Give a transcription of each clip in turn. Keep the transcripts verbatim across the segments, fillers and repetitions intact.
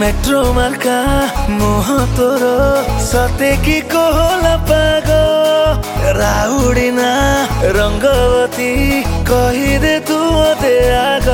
metro मार्का मुह तोर सते कि कोहला पाग राउडीना रंगवती कहिदे तू मते आग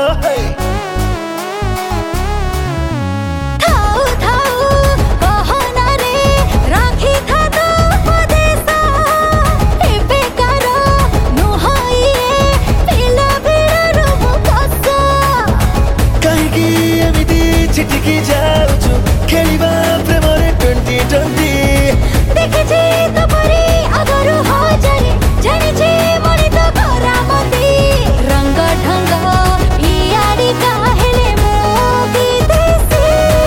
चिटिकी जाऊछु खेलिबा प्रेमरे ट्वेंटी ट्वेंटी देखिछि तो परी अगरु हो जाने जानिछि मनि तो करामती रंग ढंग इयाडी काहेले मोगी देसी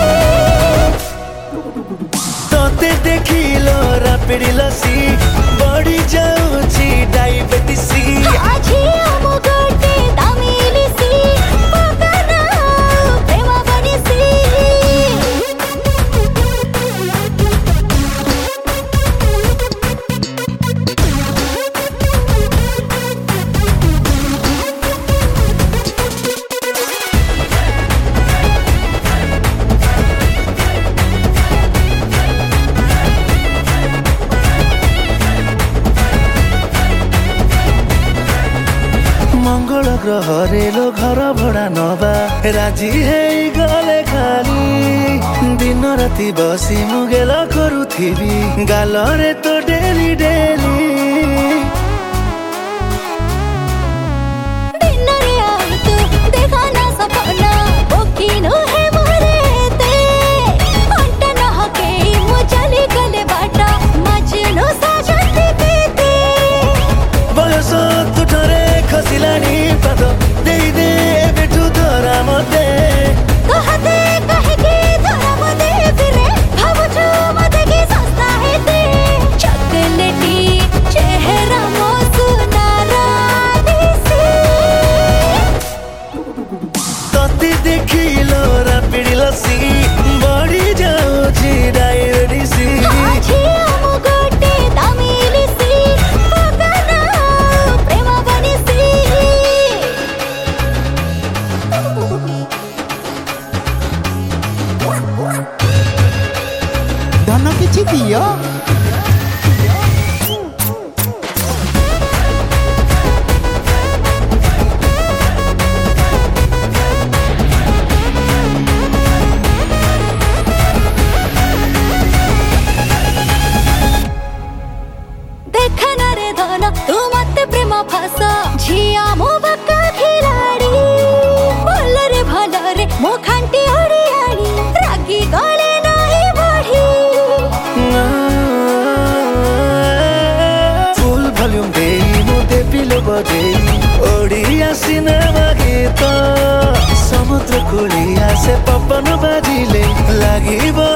तोते देखिलो रापिडी लसी बड़ी जाऊछि डायबिटीज आछि हम गोटे दामिलिसी पकना प्रेम बनिसी मंगल ग्रह रेलो घर भड़ा नबा राजी है गले खाली दिन राति बसी मुगेल करुथिबी गालरे तो डेली डेली दिन रे आई तू देखा ना सपना ओकिनो है मोरेते अंट न हके मु चली गले बाटा मजनू साजती पीते बयस तुठरे खसिलानी पाद दे दे बेठु धरा मते कहते कहे कि धरा मते फिरे भावुछु मते कि सस्ता हेते चॉकलेटी चेहरा मो सुनारा दिसी तते देखिलो रापिडी लसी बड़ी जाऊछि डायबिटीज आछि हम गोटे दामिलिसी पकना प्रेम बनिसी धन किछि दियो देखना रे धन तू मते प्रेम फासा झिया मो बक्का खिलाड़ी भल रे भल रे मो खांटी ओडियाड़ी रागी गले नाही बढ़ी फुल वॉल्यूम दे मुते पिलो बजे ओडिया सिनेमा गीत समुद्र कुलिया से पवन बाजिले लागिबो